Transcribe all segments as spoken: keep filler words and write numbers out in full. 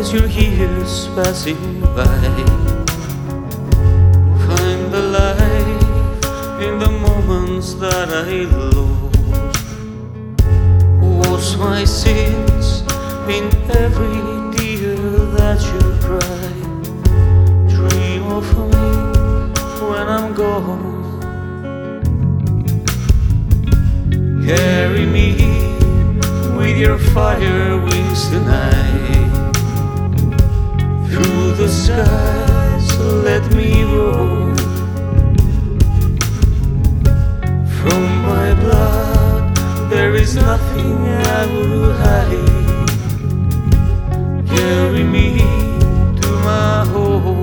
as your years passing by. Find the life in the moments that I lost. Wash my sins in every tear that you cry. Dream of me when I'm gone. Carry me with your fire wings tonight. Through the skies, let me roam. From my blood, there is nothing I will hide. Carry me to my home.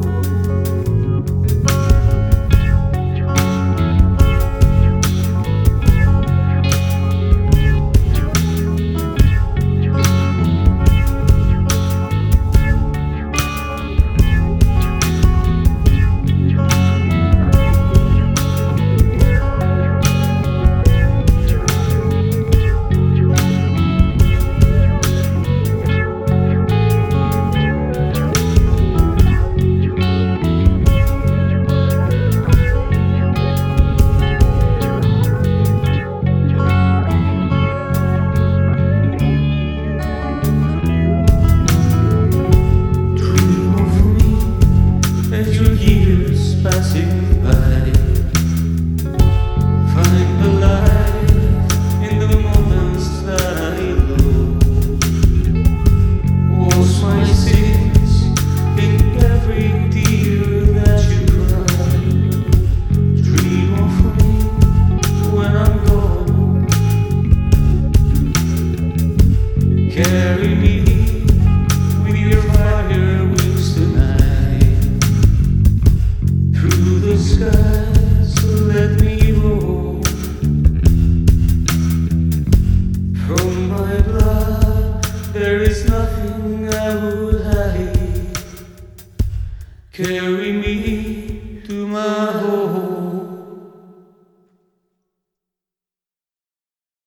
Passing by, find the light in the moments that I lose. Wash my sins in every tear that you cry. Dream of me when I'm gone. Carry me with your fire wings tonight. The skies, let me roam. From my blood, there is nothing I would hide. Carry